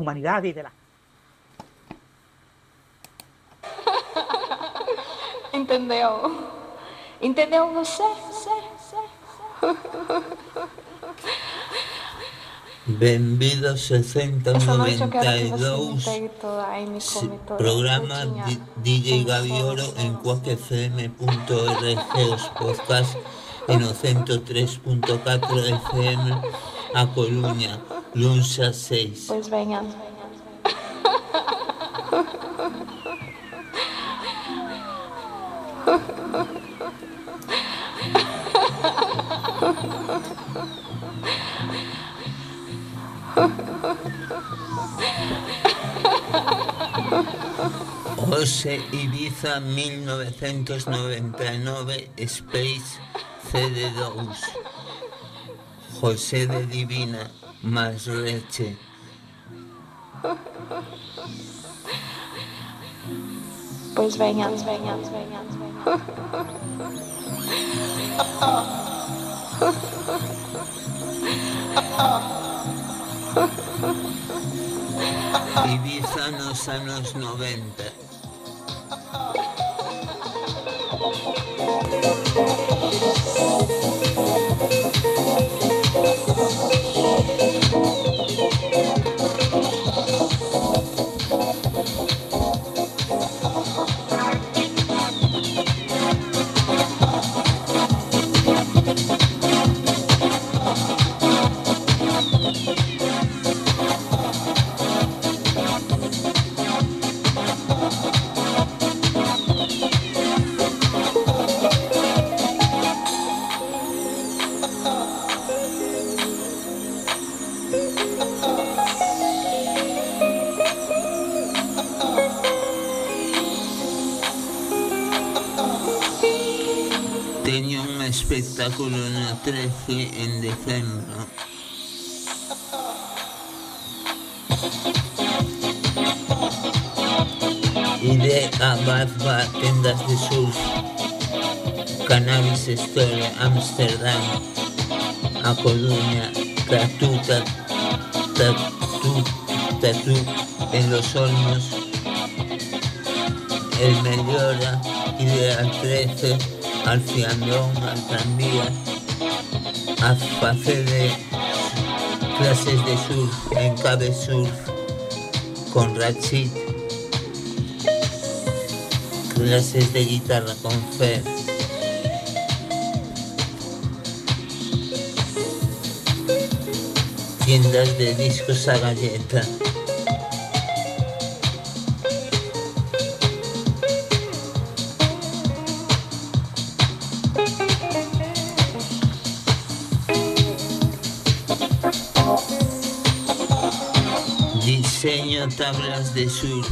humanidades y de las... Entendeu você? Benvidos Essa noite eu quero que você me 692 pegue toda, aí me come toda. programa Eu tinha DJ como Gavioro solo, en cuacfm.org os podcast en o 103.4 FM a Coruña, luns a 6. Pois venha. José Ibiza 1999 Space CD2. José de Divina más Reche. Pois venha. Ibiza nos anos 90. Teño un espectáculo no 13 en decembro. Iré a Bazba, tendas de surf, Cannabis Store, Ámsterdam, a Coruña, Tatú, en Los Olmos, El Mellora, iré al 13, al Fiandón, al Tranvía, a facer clases de surf en Cabe Surf con Rachid, clases de guitarra con Fer. Tiendas de discos a galleta. Diseño tablas de surf.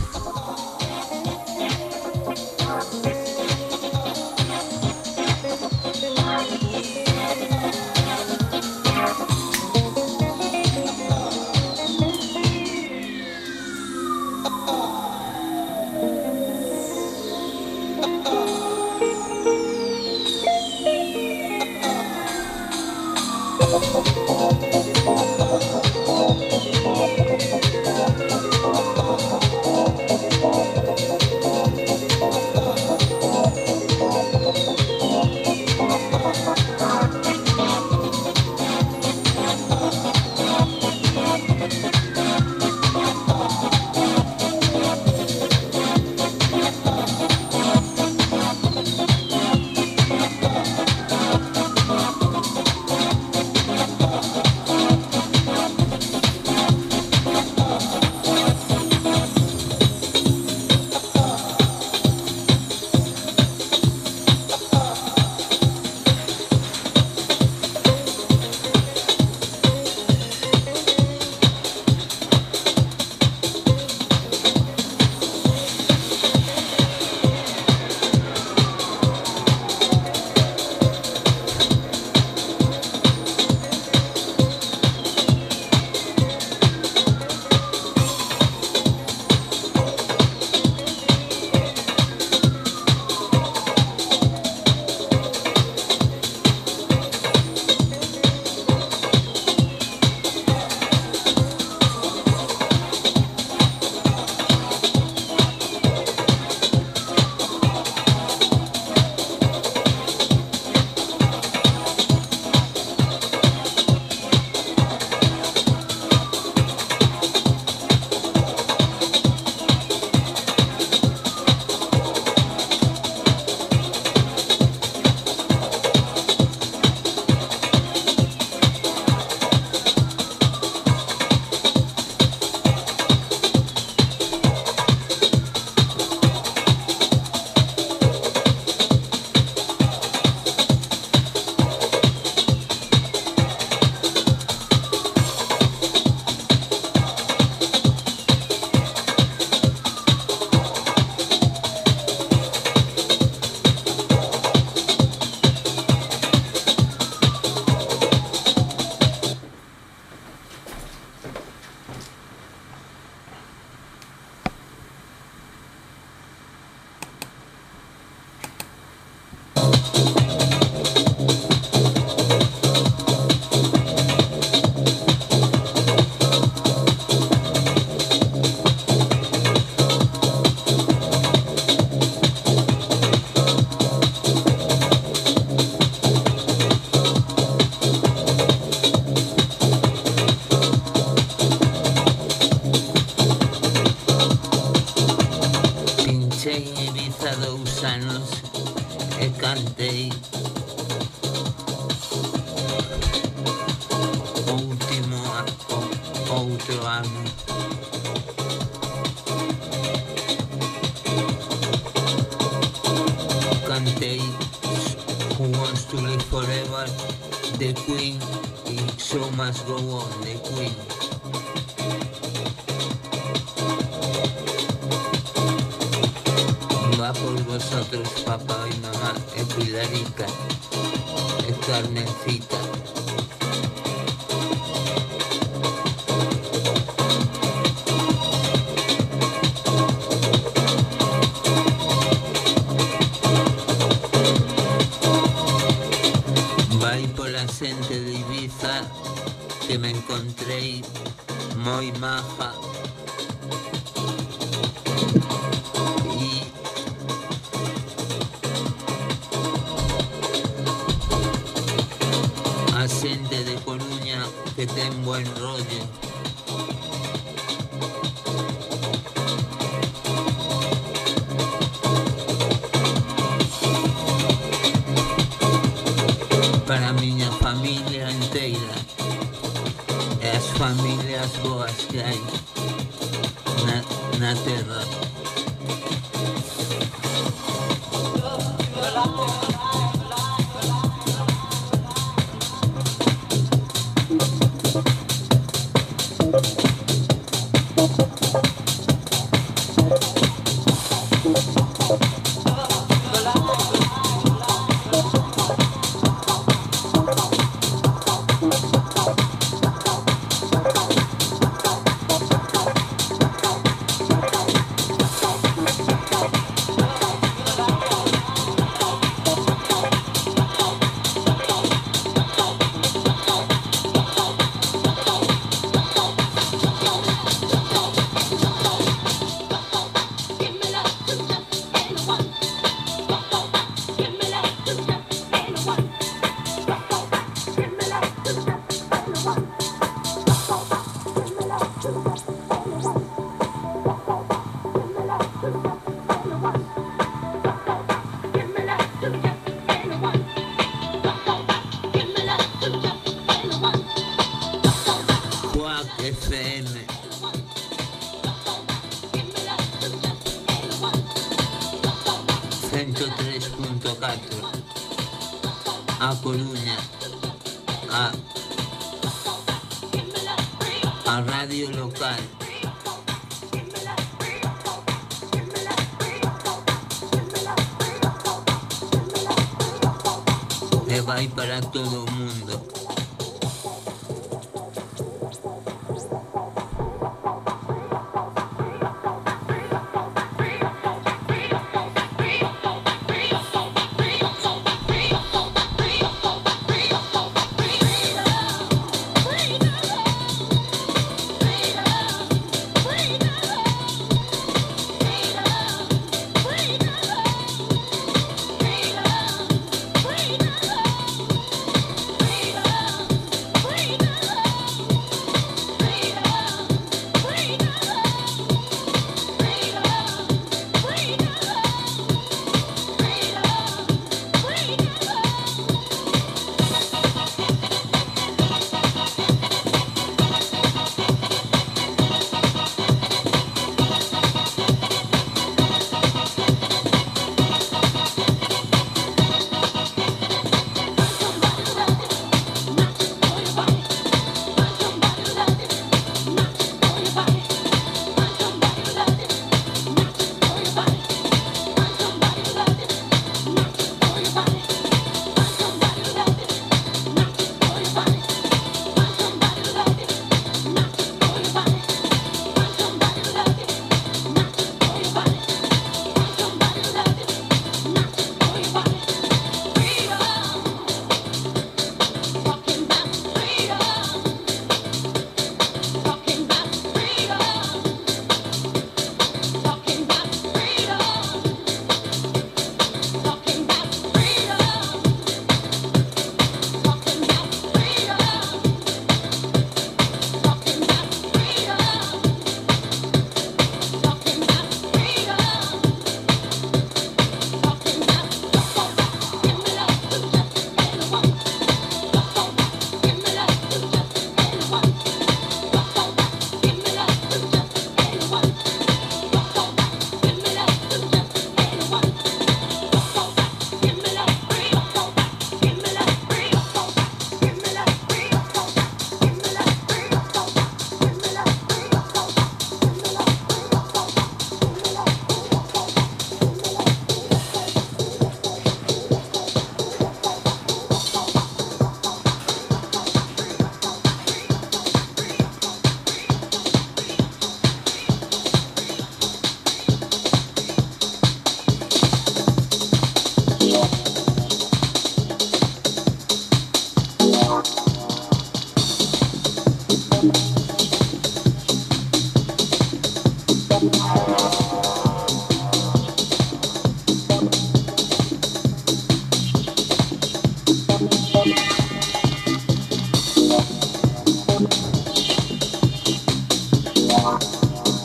Estei en Ibiza 2 anos e cantei o último outro ano. Cantei Who Wants to Live Forever de Queen y Show Must Go On de Queen. Va por vosotros, papá y mamá, Pilarica, Carmencita. Vai pola xente de Ibiza que me encontrei moi maja e a xente de Coruña que ten buen rollo. Para a miña familia inteira e as familias boas que hai na terra. FM 103.4 a Coruña, a radio local. E vai para todo o mundo. Freedom!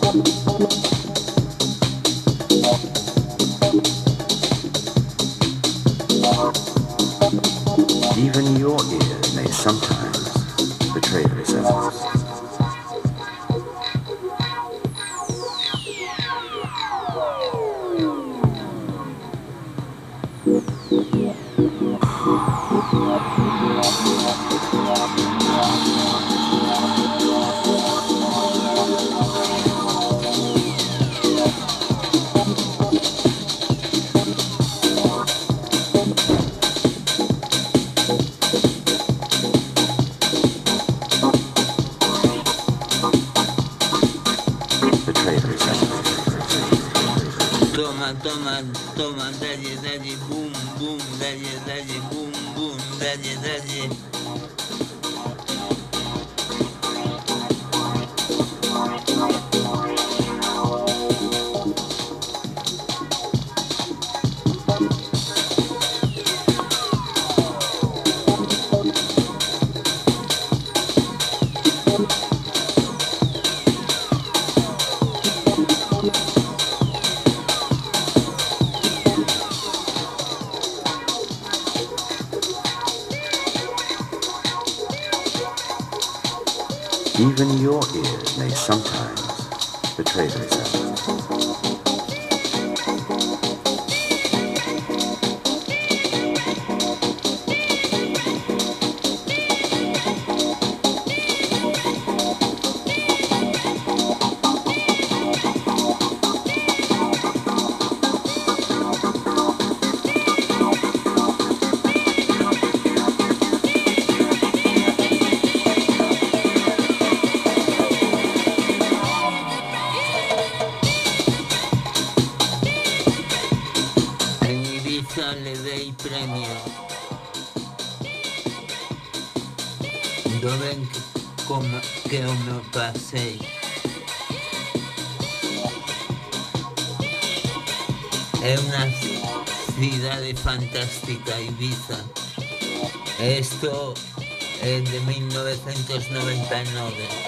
Even your ears may sometimes betray themselves. Toma, dalle, boom, boom, dalle, boom, boom, dalle. Even your ears may sometimes betray themselves. Le dei premio dove che come passei è una ciudad fantástica Ibiza. Esto es de 1999.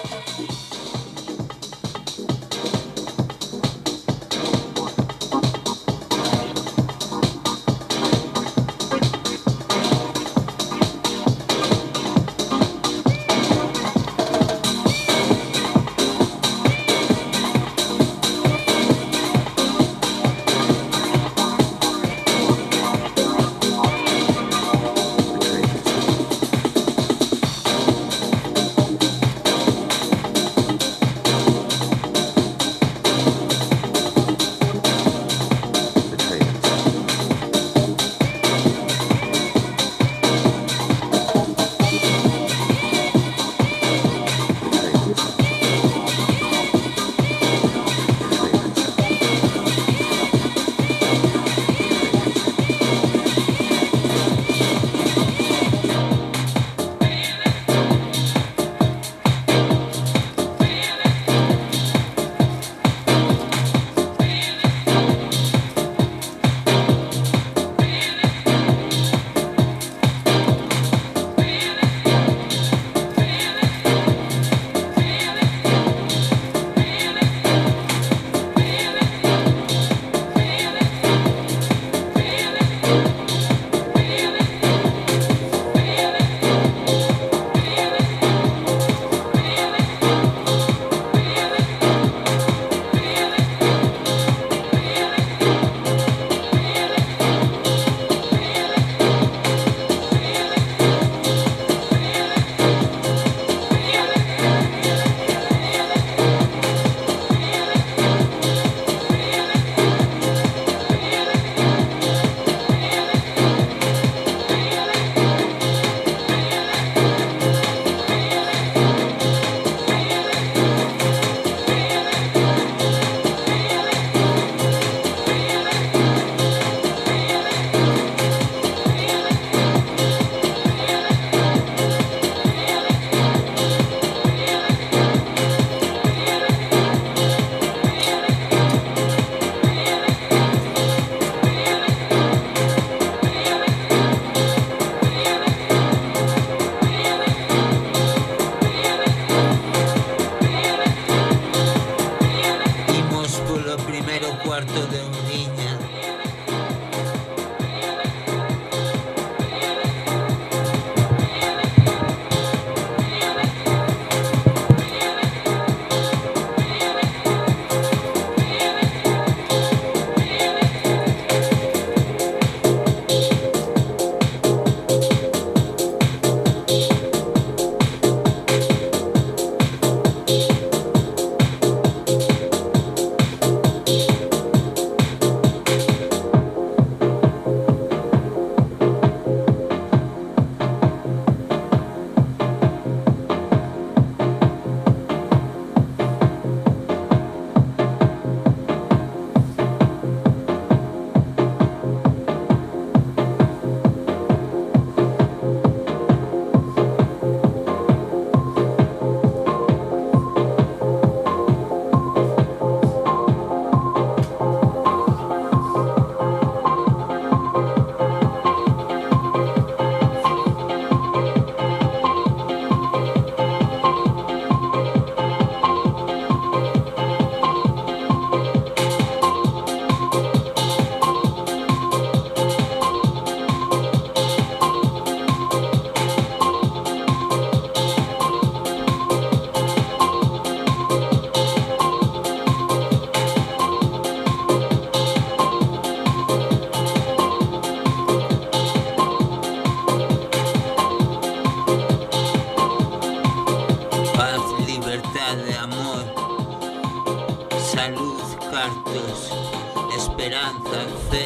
salud, cartos, esperanza, fe.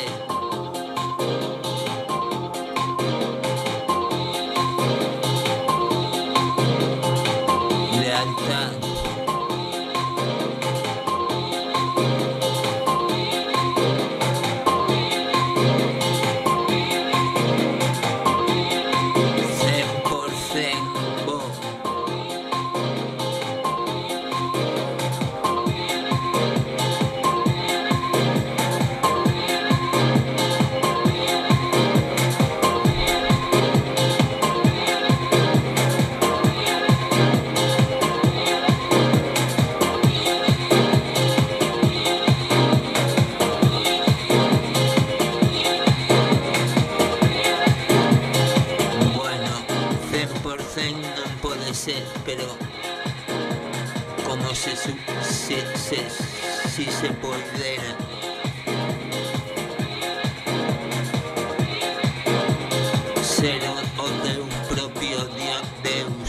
Lealtad. Pero como si se pudiera ser o Deus propio Deus.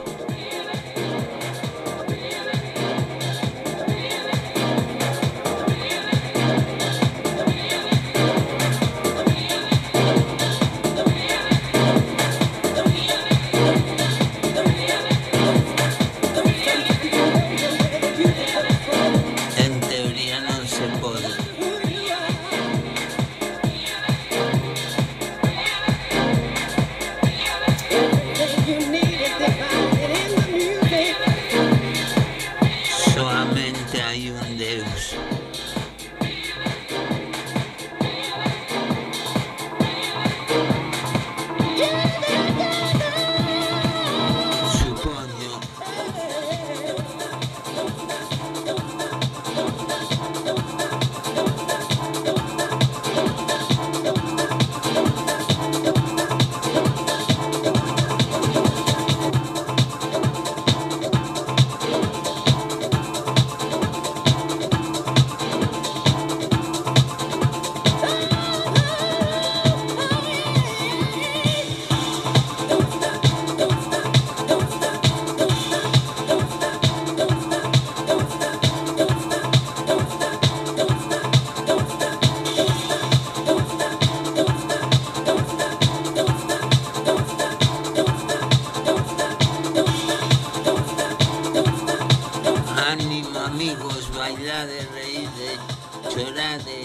Amigos, bailade, reíde, chorade,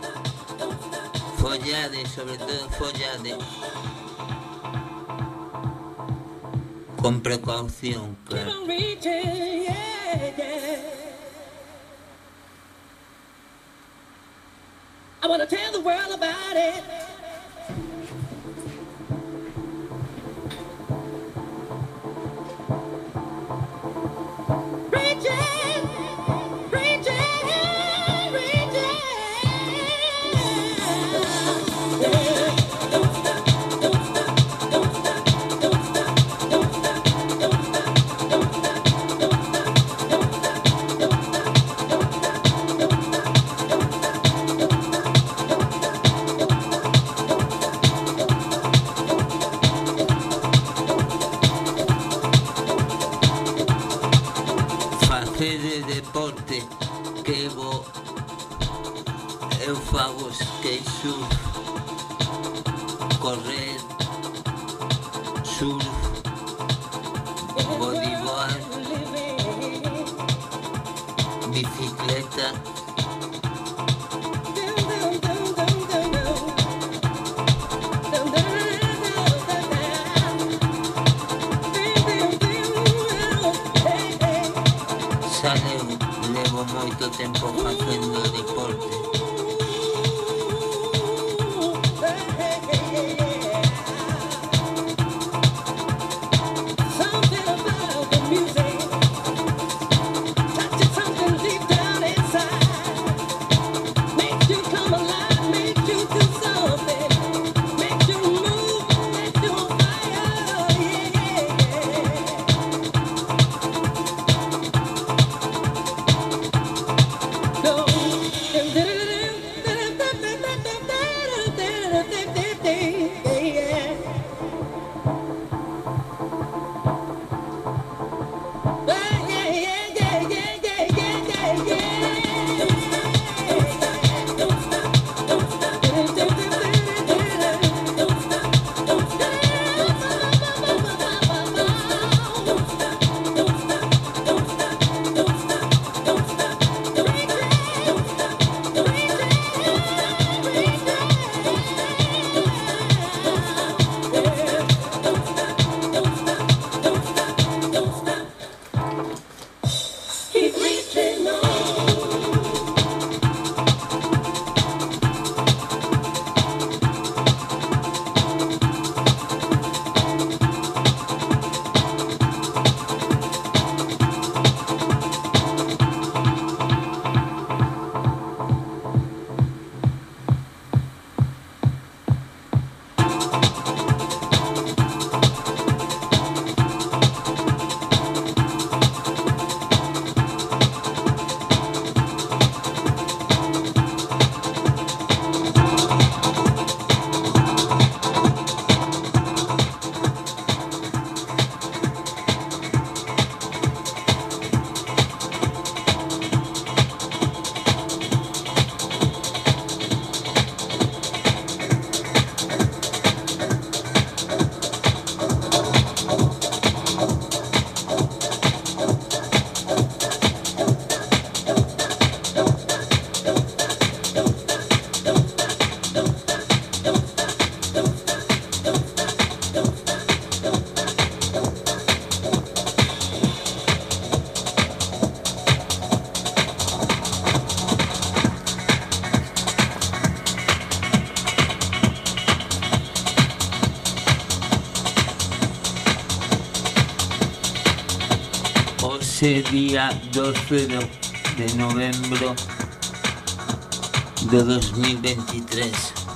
follade, sobre todo follade. Con precaución, claro. I wanna tell the world about it. De deporte que eu fago skate surf, correr, surf, bodyboard, bicicleta. Levo moito tempo facendo deporte. No, Hoxe día 12 de novembro de 2023.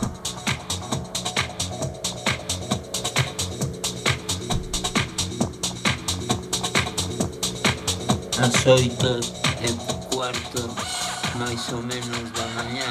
As 8:15 máis ou menos da mañá.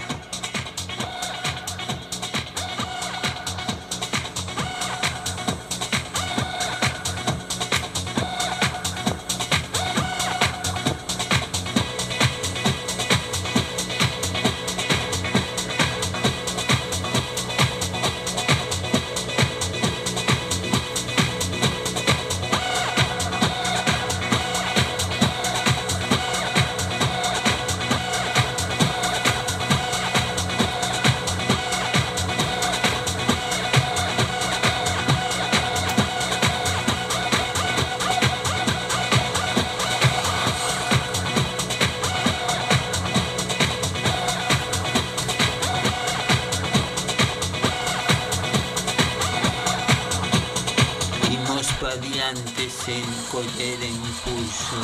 Imos pa diante sen coller impulso.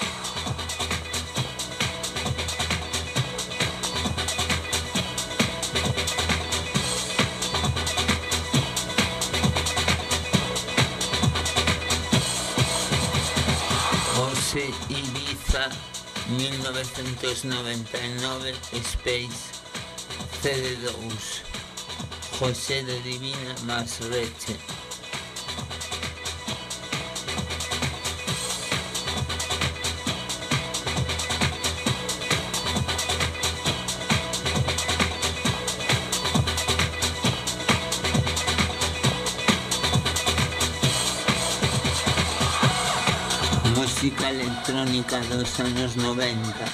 Hoxe Ibiza 1999 Space CD2 José de Divina más Reche. Música electrónica dos anos 90.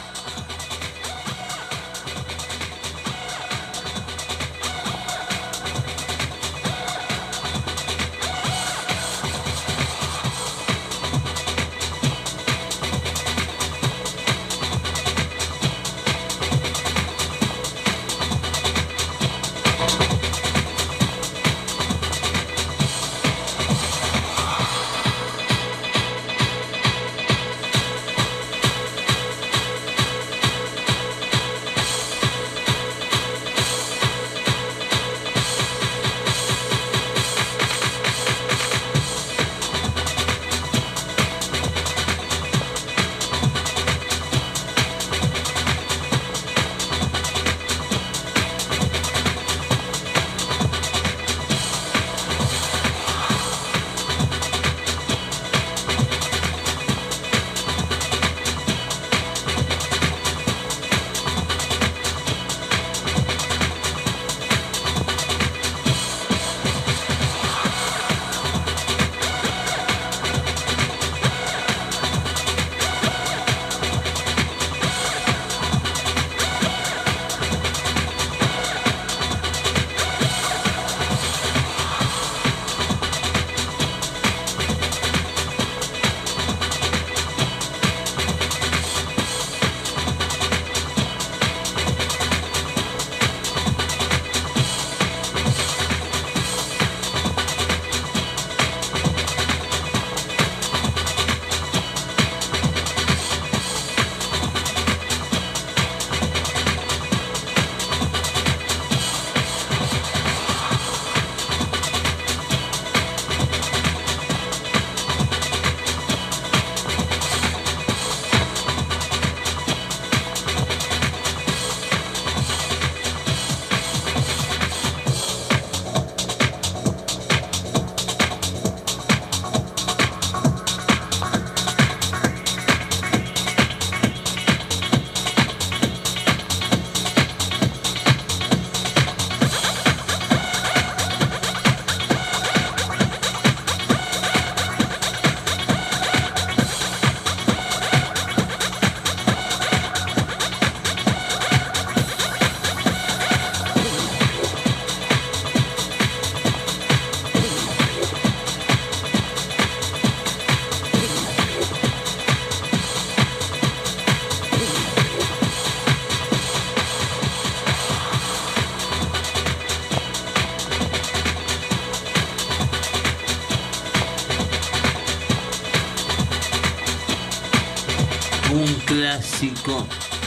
clásico.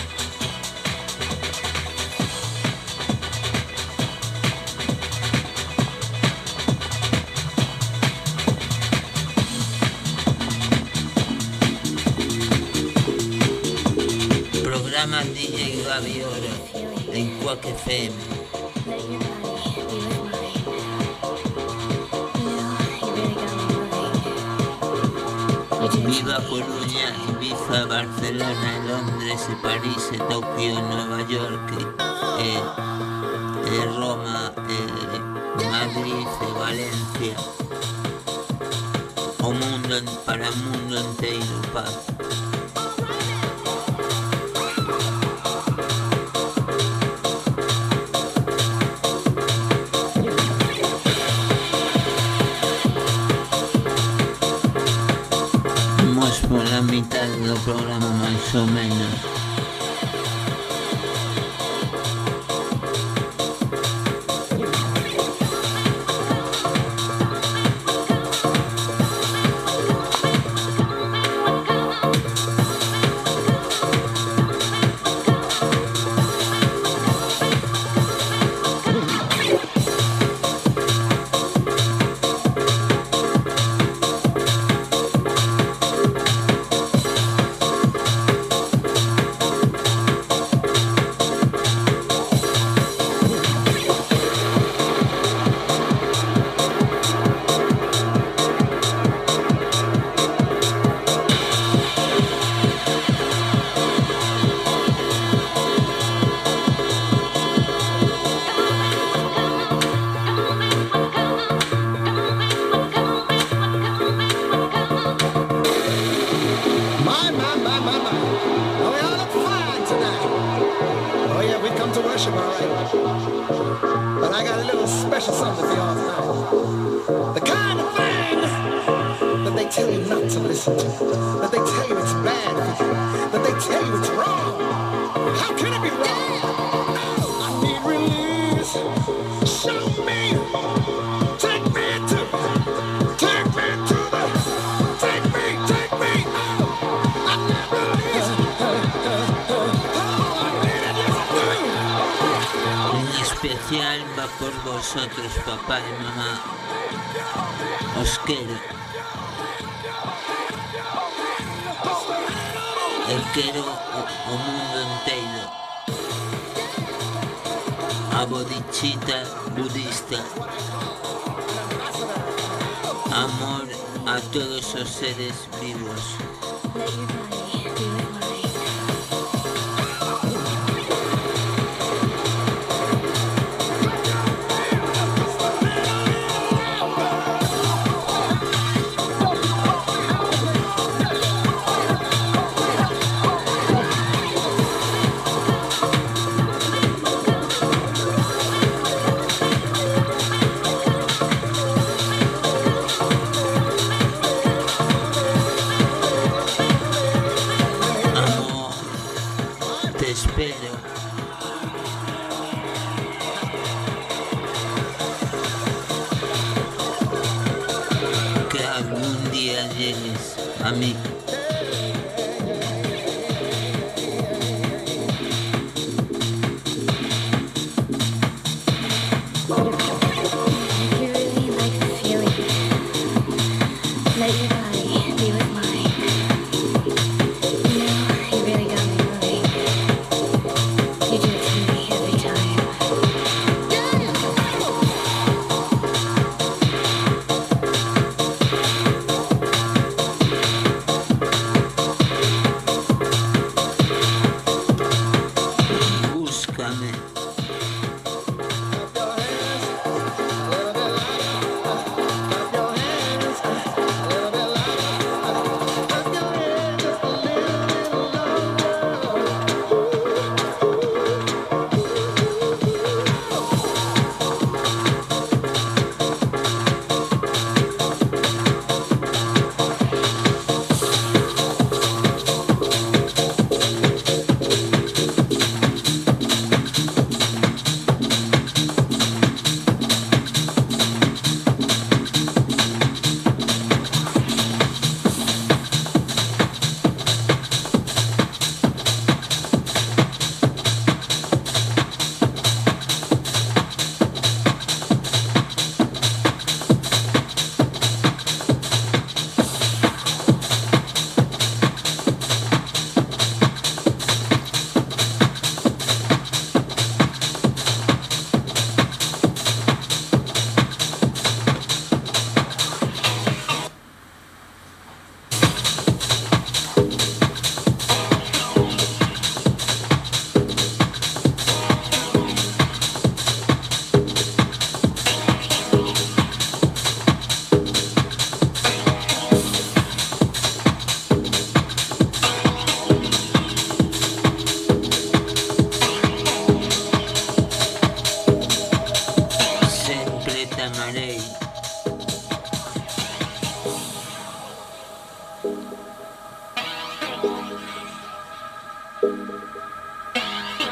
Programa DJ Gaby Oro en Quack FM. Viva Coruña, Ibiza, Barcelona, Londres, París, Tokio, Nueva York, Roma, Madrid, Valencia. O mundo, para o mundo inteiro, paz. Por la mitad do programa máis ou menos. Va por vosotros, papá y mamá. Os quero. Eu quero o mundo inteiro. A bodichita budista. Amor a todos os seres vivos. A mí.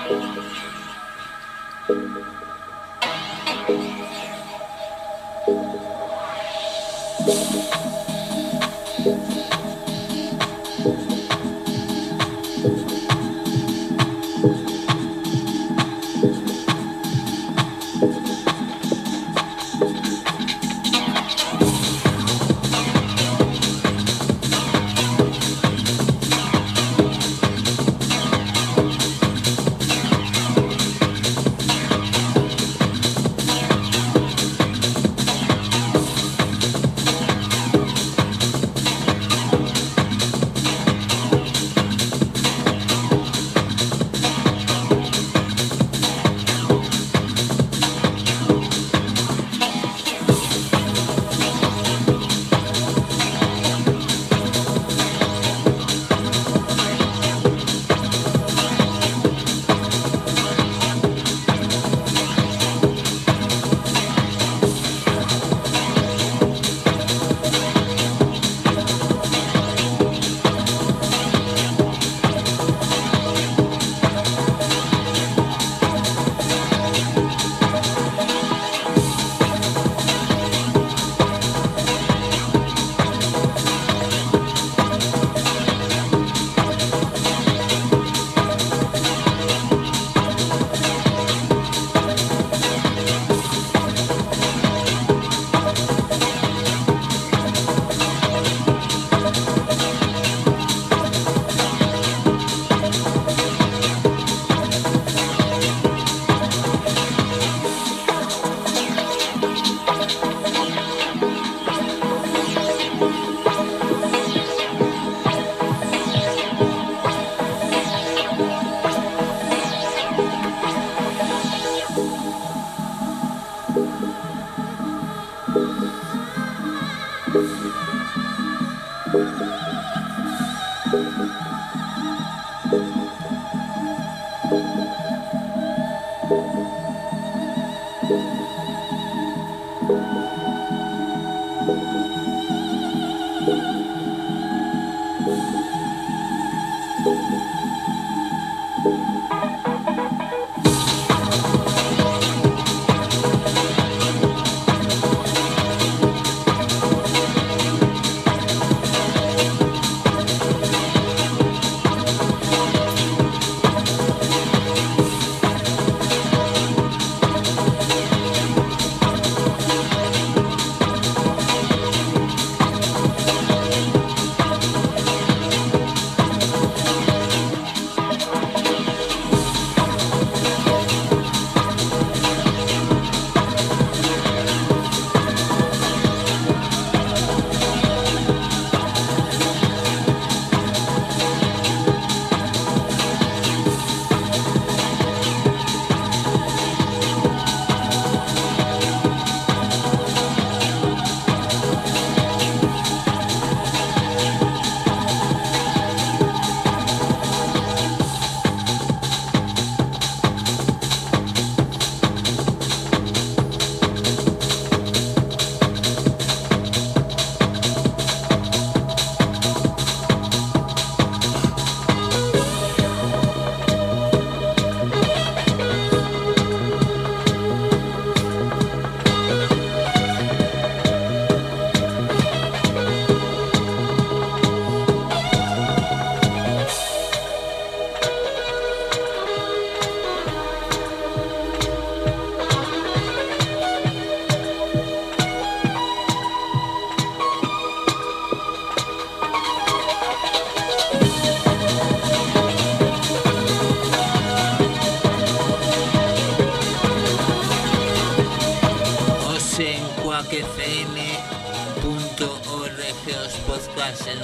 quackfm.org os podcasts no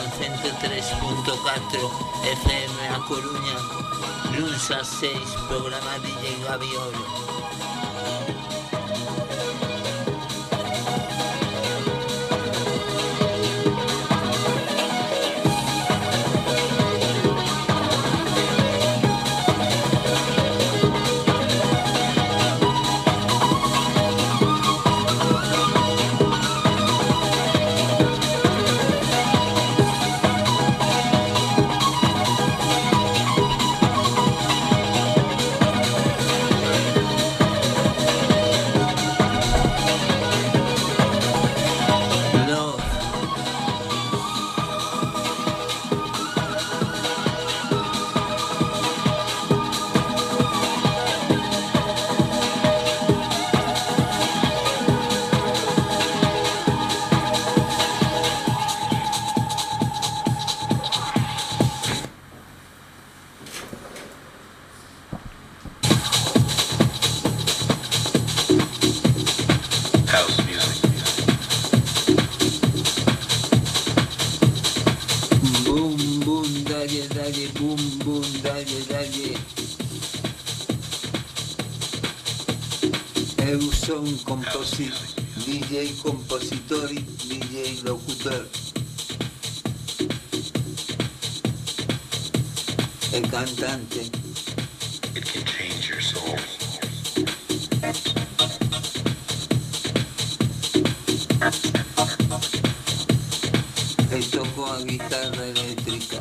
103.4 FM a Coruña, luns a 6, programa DJ Gaviolo. dale, boom, boom, dale, dale. Eu son DJ compositor e DJ locutor. E cantante. It can change your soul. E toco a guitarra eléctrica.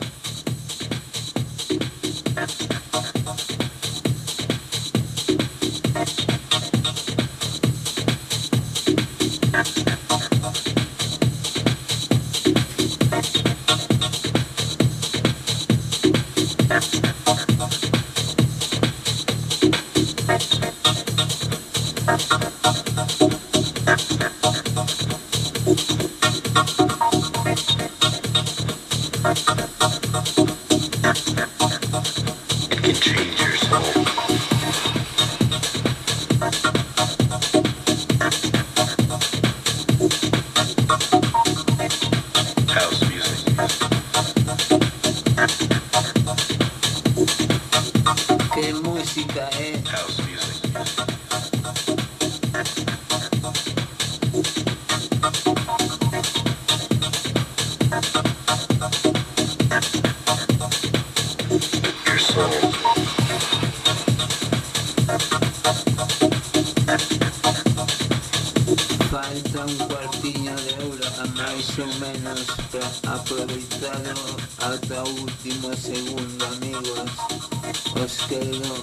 Falta un cuartiño de euro a máis ou menos para aproveitalo ata o último segundo, amigos. Os quero.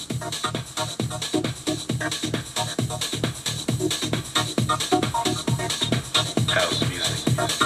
House music.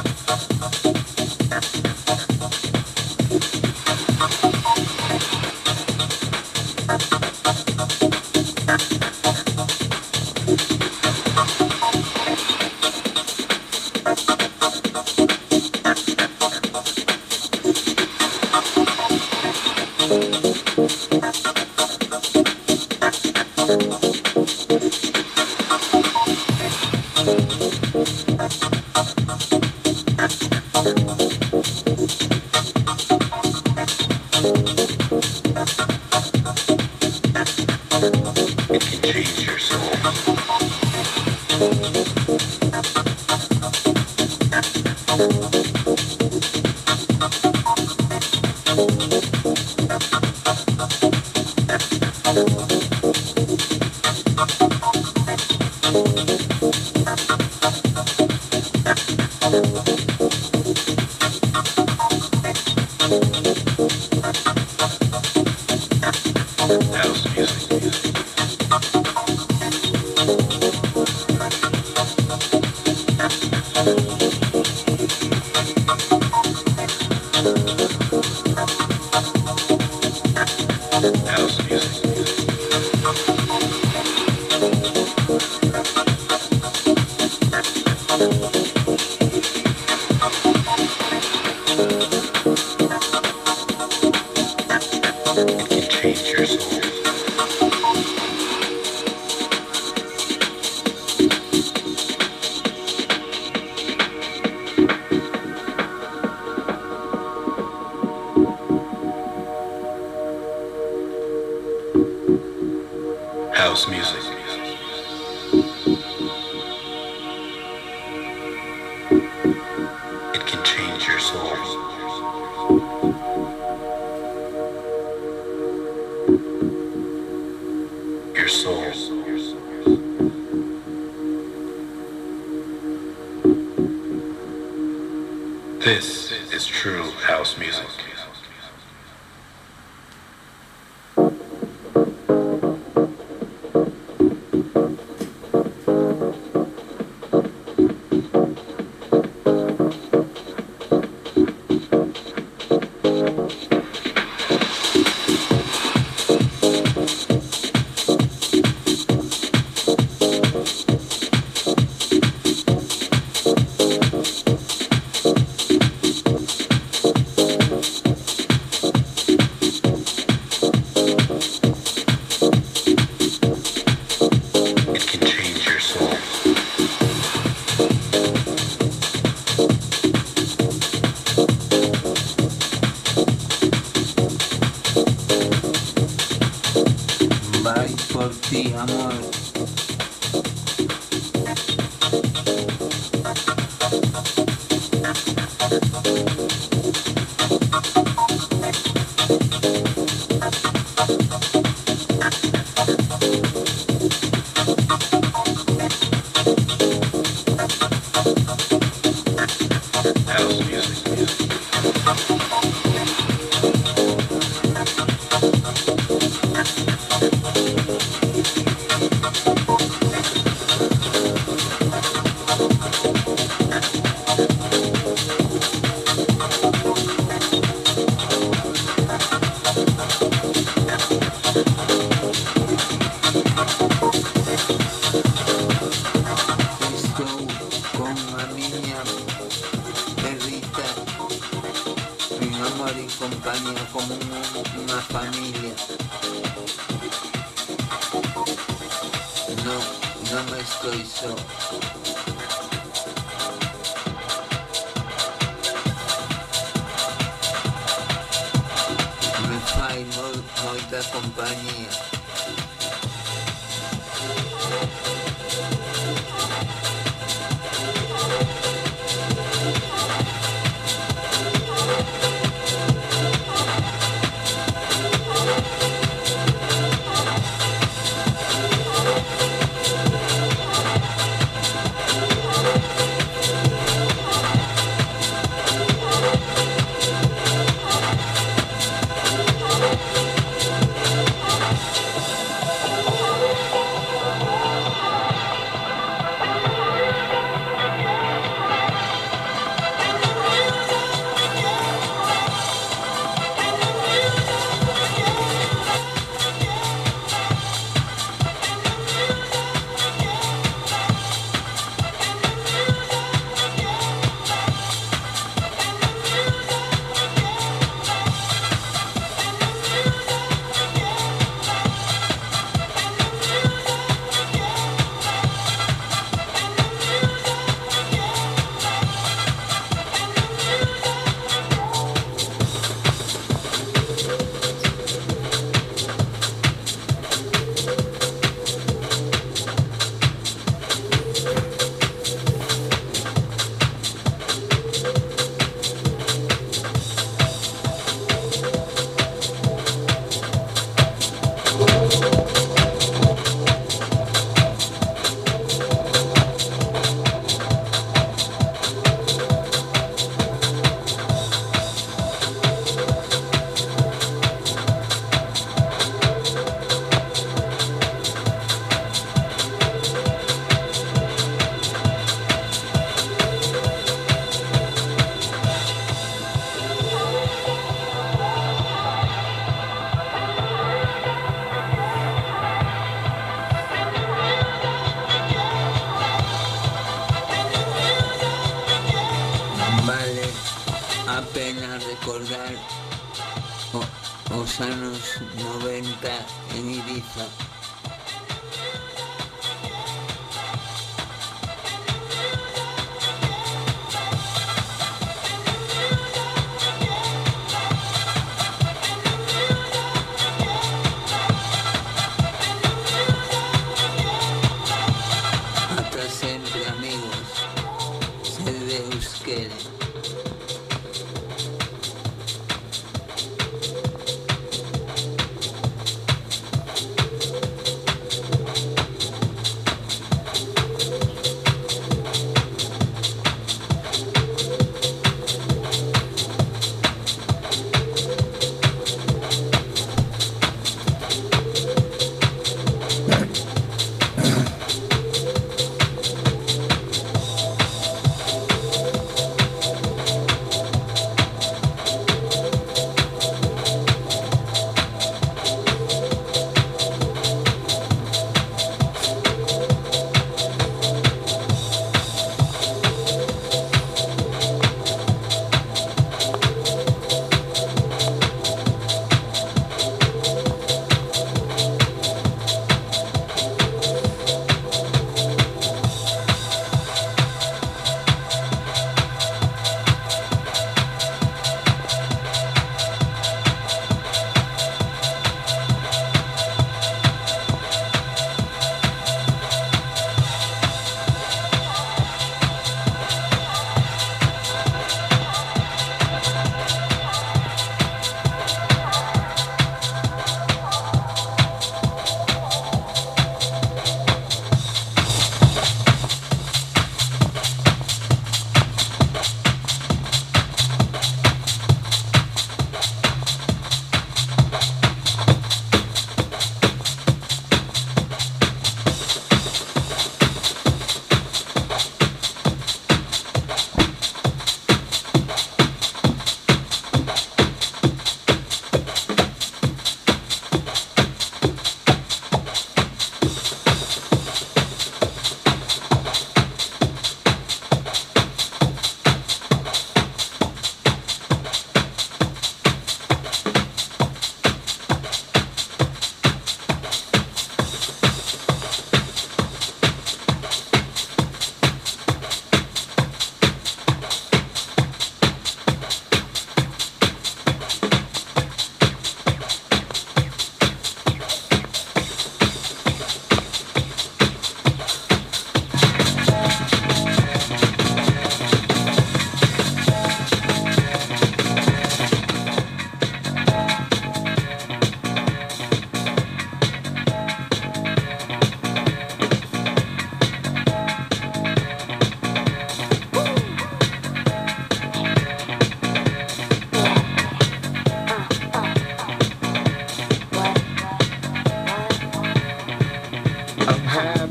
House music. It can change your soul. Your soul. This is true house music. por ti, amor. House music. Estou con a miña perrita en amor y compañía como unha familia. No me estoy só. Me fai moita compañía. Vale a pena recordar os anos 90 en Ibiza. Ata sempre, amigos, se Deus quere.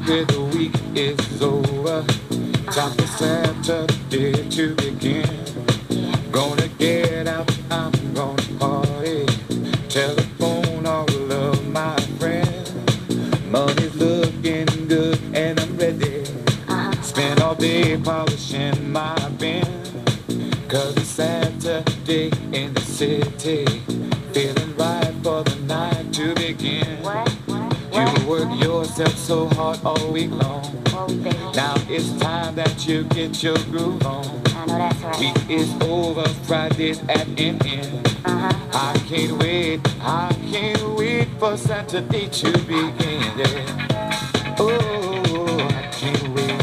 with the week is over. Time for Saturday to begin. Gonna get out, I'm gonna party. Telephone all of my friends. Money's looking good and I'm ready. Spend all day polishing my bin. Cause it's Saturday in the city. Feeling right for the night to begin. You work yourself so hard all week long. Now it's time that you get your groove on. Week is over, Friday's at an end. I can't wait for Saturday to begin. Yeah. Oh, I can't wait.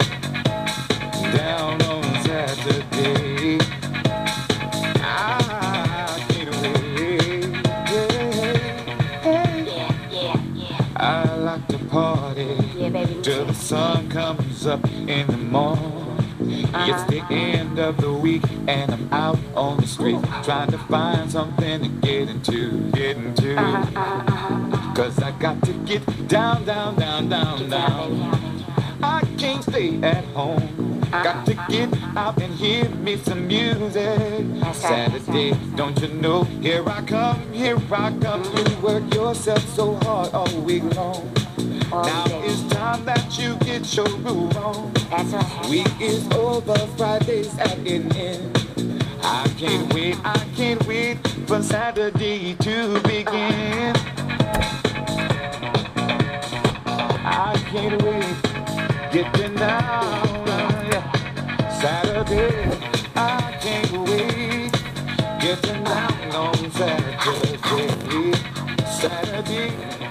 Down on Saturday. I can't wait. Yeah. I like to party till the sun comes up in the morning. It's the end of the week and I'm out on the street trying to find something to get into. Cause I got to get down. I can't stay at home. Got to get out and hear me some music. Saturday, don't you know? Here I come. You work yourself so hard all week long. Now it's time that you get your groove on. Week is over, Friday's at an end. I can't wait for Saturday to begin. I can't wait, getting down, Saturday. I can't wait, getting down on Saturday.